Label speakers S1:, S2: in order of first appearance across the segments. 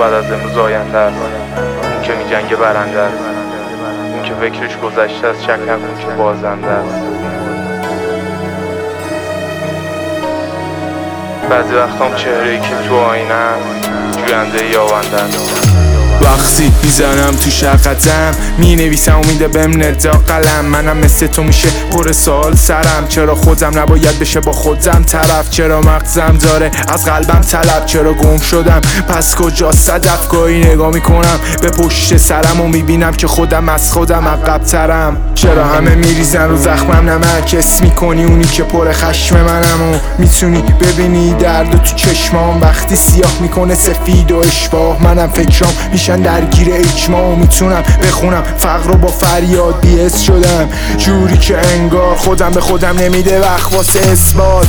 S1: بعد از امروز آینده است. اون که میجنگه برنده است، اون که فکرش گذشته است، شک نکن که بازنده است. بعضی وقتام چهره‌ای که تو آینه است جوینده یابنده است.
S2: وقتی میزنم تو شقتم مینویسم امیده بهم ندا قلم. منم مثل تو میشه پر سوال سرم، چرا خودم نباید بشه با خودم طرف؟ چرا مغزم داره از قلبم طلب؟ چرا گم شدم پس کجا صدف؟ گاهی نگاه میکنم به پشت سرم و میبینم که خودم از خودم عقب ترم. چرا همه میریزن رو زخمم نمک؟ حس میکنی اونی که پر خشم منم و میتونی ببینی درد تو چشمام وقتی سیاه میکنه سفید و اشباه. منم فکرام میشن درگیر اجماع، میتونم بخونم فقر رو با فریاد بی‌حس شدم جوری که انگار خودم به خودم نمیده وقت واسه اثبات.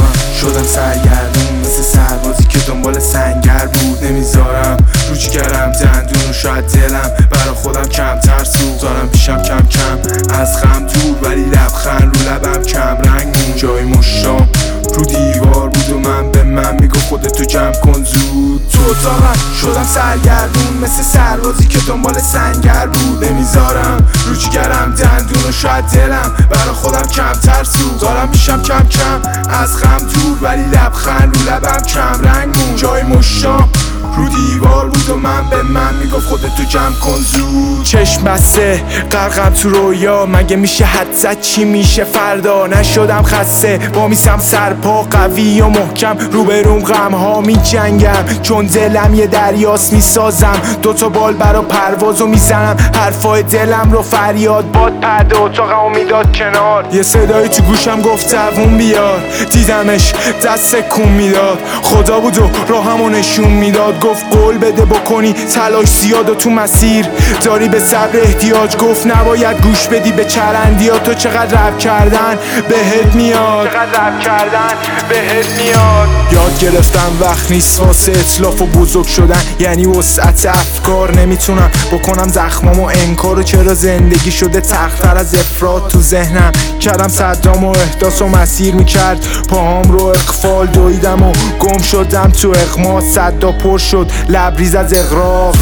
S2: شدم سرگردون مثل سربازی که دنبال سنگر بود. نمیذارم رو جگرم دندون و شاید دلم برا خودم کمتر سوخت. دارم پیشم کم کم از غم دور ولی لبخند رو لبم کم رنگ مون. جای مشتام رو دیوار بود و من به من میگفت خودتو جمع کن زود. تو اتاقم شدم سرگردون مثل سربازی که دنبال سنگر بود. نمیذارم رو جگرم دندون و شاید دلم برا خودم کمتر سوخت. دارم میشم کم کم از غم دور ولی لبخند رو لبم کم رنگ مون. جای مشتام رو دیوار بود و من به من میگفت خودتو جمع کن زود. چشم بسته غرقم تو رویا، مگه میشه حد زد چی میشه فردا؟ نشدم خسته با میسم سرپا قوی و محکم روبروم غم ها میجنگم چون دلم یه دریاست میسازم دوتا بال برا پروازو میزنم حرفای دلم رو فریاد باد پرده اتاقمو میداد کنار. یه صدایی تو گوشم گفت دووم بیار، دیدمش دست کون میداد خدا بود و راهمو نشون میداد. گفت قول بده بکنی تلاش زیاد و تو مسیر داری به صبر احتیاج. گفت نباید گوش بدی به چرندیات تو چقدر رپ کردن بهت میاد، چقدر رپ کردن بهت میاد. یاد گرفتم وقت نیست واسه اطلاف و بزرگ شدن یعنی وسعت افکار. نمیتونم بکنم زخمامو انکار و چرا زندگی شده تخت‌تر از افراد. تو ذهنم کردم صدام و احداث و مسیر میکرد پاهام رو اقفال دویدم و گم شدم تو اغما. صدا پر شد لبریز از اغراق.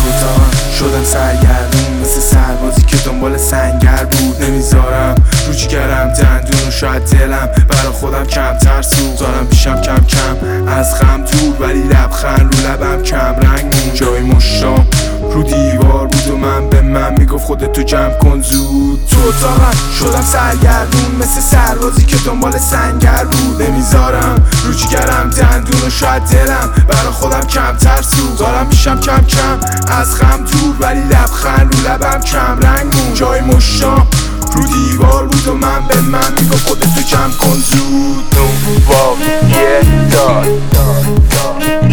S2: شدم سرگردون مثل سربازی که دنبال سنگر بود. نمیذارم رو جگرم دندون و شاید دلم برا خودم کمتر سوخت. دارم پیشم کم کم از غم دور ولی لبخند رو لبم کم رنگ مون. جای مشتام رو دیوار بود و من به من میگفت خودتو جمع کن زود. تو اتاقم شدم سرگردون مثل سربازی که دنبال سنگر بود. نمیذارم رو جگرم دندون و شاید دلم برا خودم کمتر سوخت. دارم میشم کم کم از غم دور ولی لبخند رو لبم کم رنگ مون. جای مشتام رو دیوار بود و من به من میگفت خودتو جمع کن زود.
S1: No, wow, yeah, dog.